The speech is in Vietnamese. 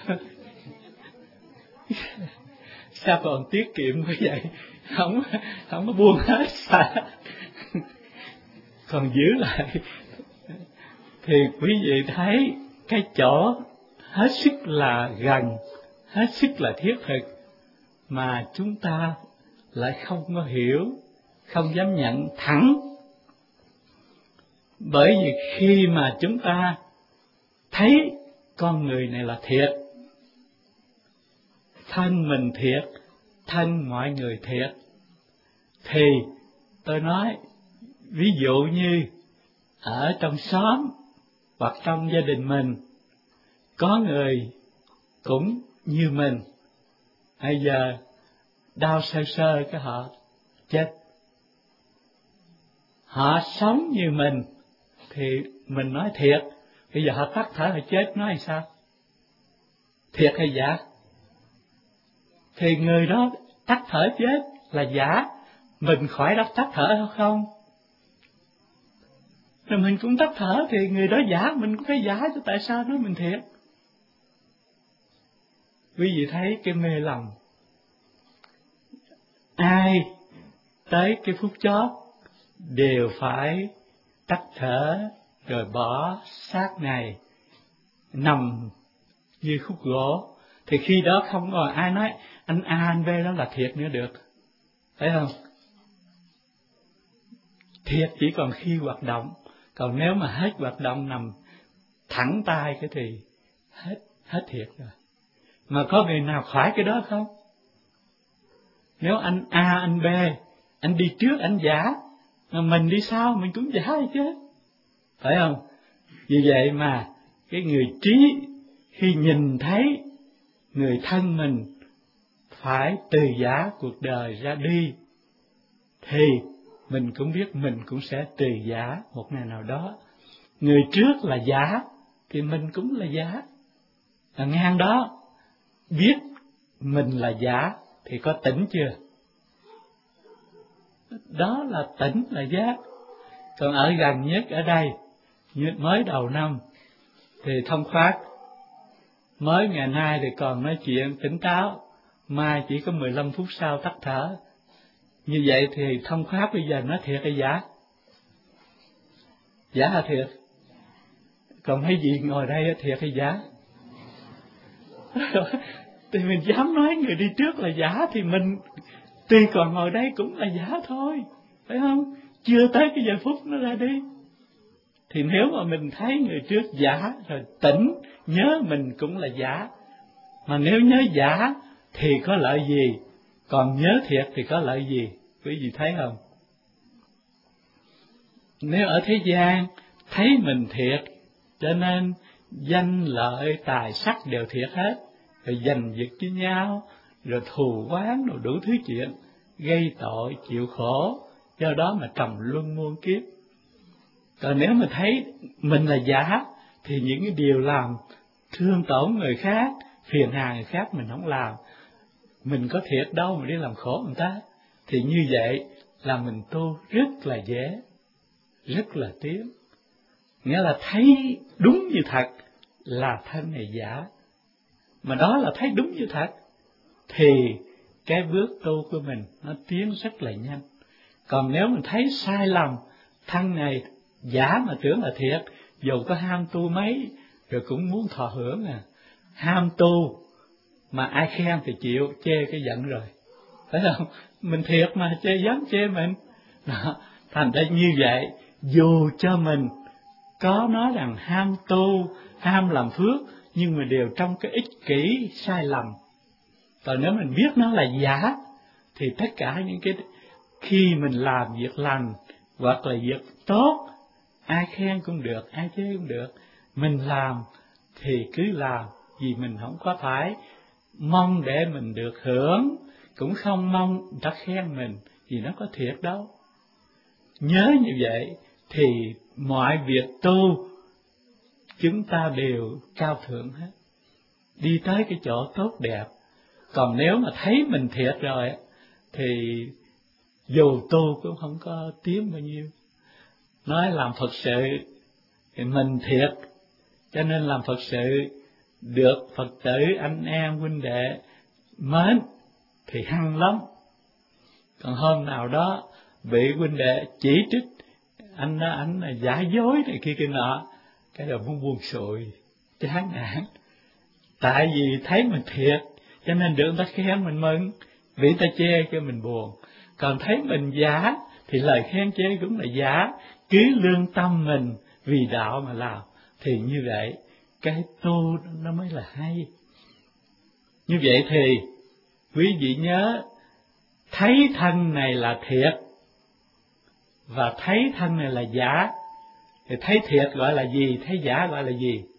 Sao còn tiết kiệm như vậy? Không có buông hết xả, còn giữ lại. Thì quý vị thấy cái chỗ hết sức là gần, hết sức là thiết thực, mà chúng ta lại không có hiểu, không dám nhận thẳng. Bởi vì khi mà chúng ta thấy con người này là thiệt, thân mình thiệt, thân mọi người thiệt, thì tôi nói ví dụ như ở trong xóm hoặc trong gia đình mình có người cũng như mình, bây giờ đau sơ sơ cái họ chết. Họ sống như mình thì mình nói thiệt, bây giờ họ tắt thở họ chết, nói sao? Thiệt hay giả? Thì người đó tắt thở chết là giả, mình khỏi đắp tắt thở hay không? Rồi mình cũng tắt thở thì người đó giả, mình cũng phải giả, chứ tại sao nói mình thiệt? Quý vị thấy cái mê lầm. Ai tới cái phút chót đều phải tắt thở rồi bỏ xác này nằm như khúc gỗ, thì khi đó không còn ai nói anh A anh B đó là thiệt nữa được, phải không? Thiệt chỉ còn khi hoạt động, còn nếu mà hết hoạt động nằm thẳng tay cái thì hết thiệt rồi. Mà có người nào khỏi cái đó không? Nếu anh A anh B, anh đi trước anh giả, mà mình đi sau mình cũng giả chứ, phải không? Vì vậy mà cái người trí khi nhìn thấy người thân mình phải từ giả cuộc đời ra đi, thì mình cũng biết mình cũng sẽ từ giả một ngày nào đó. Người trước là giả thì mình cũng là giả. Và ngang đó biết mình là giả thì có tỉnh chưa? Đó là tỉnh, là giác. Còn ở gần nhất ở đây, mới đầu năm thì thông khoát, mới ngày nay thì còn nói chuyện tỉnh táo, mai chỉ có 15 phút sau tắt thở. Như vậy thì thông khoát bây giờ nói thiệt hay giả? Giả hay thiệt? Còn mấy vị ngồi đây thiệt hay giả? Thì mình dám nói người đi trước là giả thì mình tuy còn ngồi đây cũng là giả thôi, phải không? Chưa tới cái giờ phút nó ra đi. Thì nếu mà mình thấy người trước giả rồi tỉnh, nhớ mình cũng là giả. Mà nếu nhớ giả thì có lợi gì? Còn nhớ thiệt thì có lợi gì? Quý vị thấy không? Nếu ở thế gian thấy mình thiệt, cho nên danh lợi tài sắc đều thiệt hết, rồi giành giật với nhau, rồi thù oán, rồi đủ thứ chuyện, gây tội, chịu khổ, do đó mà trầm luân muôn kiếp. Còn nếu mà thấy mình là giả, thì những cái điều làm thương tổn người khác, phiền hà người khác mình không làm. Mình có thiệt đâu mà đi làm khổ người ta. Thì như vậy là mình tu rất là dễ, rất là tiến. Nghĩa là thấy đúng như thật là thân này giả. Mà đó là thấy đúng như thật, thì cái bước tu của mình nó tiến rất là nhanh. Còn nếu mình thấy sai lầm, thân này giả mà tưởng là thiệt, dù có ham tu mấy, rồi cũng muốn thọ hưởng à. Ham tu mà ai khen thì chịu, chê cái giận rồi, phải không? Mình thiệt mà chê, dám chê mình đó. Thành ra như vậy, dù cho mình có nói rằng ham tu, ham làm phước, nhưng mà đều trong cái ích kỷ sai lầm. Còn nếu mình biết nó là giả, thì tất cả những cái khi mình làm việc lành hoặc là việc tốt, ai khen cũng được, ai chê cũng được, mình làm thì cứ làm, vì mình không có phải mong để mình được hưởng, cũng không mong người ta khen mình, vì nó có thiệt đâu. Nhớ như vậy thì mọi việc tu chúng ta đều cao thượng hết, đi tới cái chỗ tốt đẹp. Còn nếu mà thấy mình thiệt rồi thì dù tu cũng không có tiến bao nhiêu. Nói làm Phật sự thì mình thiệt, cho nên làm Phật sự được Phật tử anh em huynh đệ mến thì hăng lắm. Còn hôm nào đó bị huynh đệ chỉ trích, anh là giả dối này kia nọ, cái đầu muốn buông xuôi, chán nản. Tại vì thấy mình thiệt, cho nên được người ta khen mình mừng, vì người ta chê cho mình buồn. Còn thấy mình giả, thì lời khen chê cũng là giả, cứ lương tâm mình vì đạo mà làm. Thì như vậy, cái tu nó mới là hay. Như vậy thì, quý vị nhớ, thấy thân này là thiệt, và thấy thân này là giả. Thì thấy thiệt gọi là gì, thấy giả gọi là gì?